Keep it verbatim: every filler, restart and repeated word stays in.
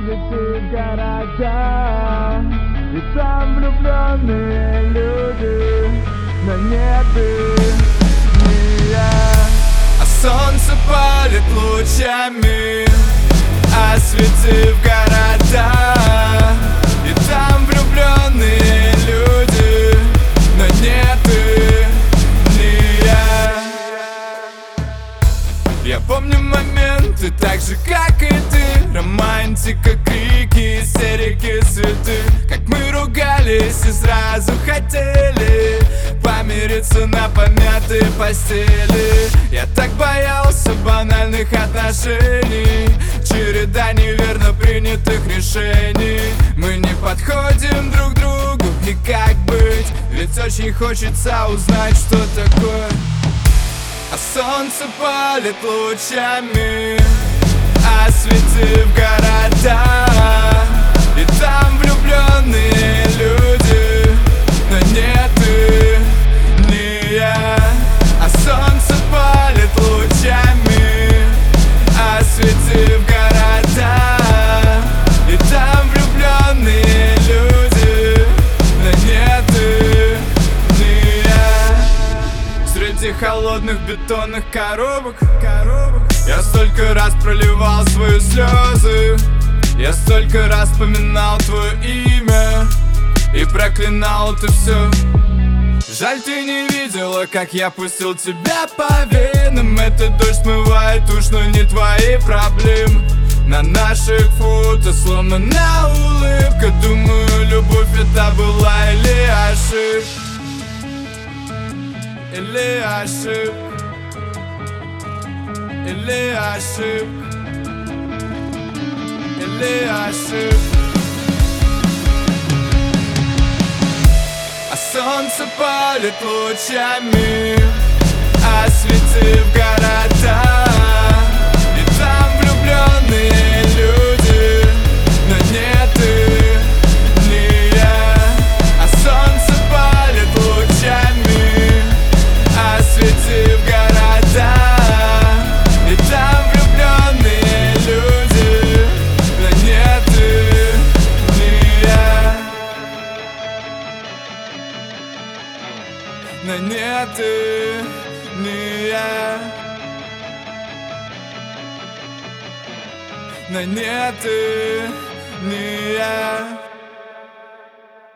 святые города, и там влюбленные люди, но нет ты, не я. А солнце палит лучами, осветив города, и там влюбленные люди, но нет ты, не я. Я помню моменты так же, как и ты, романтика, крики, истерики, цветы, как мы ругались и сразу хотели помириться на помятой постели. Я так боялся банальных отношений, череда неверно принятых решений. Мы не подходим друг другу, и как быть? Ведь очень хочется узнать, что такое. А солнце палит лучами, осветив города, и там влюбленные люди, но нет ты, не я. А солнце палит лучами, осветив города, и там влюбленные люди, но нет ты, не я. Среди холодных бетонных коробок, коробок я столько раз проливал свои слезы, я столько раз поминал твое имя и проклинал это все. Жаль, ты не видела, как я пустил тебя по венам. Этот дождь смывает уж, но не твои проблемы. На наших фото сломана улыбка. Думаю, любовь это была или ошибка, или ошибка, или ошибка, или ошибка. А солнце палит лучами, осветив города, и там влюбленные люди, но нет ты, не я. А солнце палит лучами, осветив города, и там влюбленные люди, но нет ты, не я. Но нет ты, не я. Но нет ты, не я.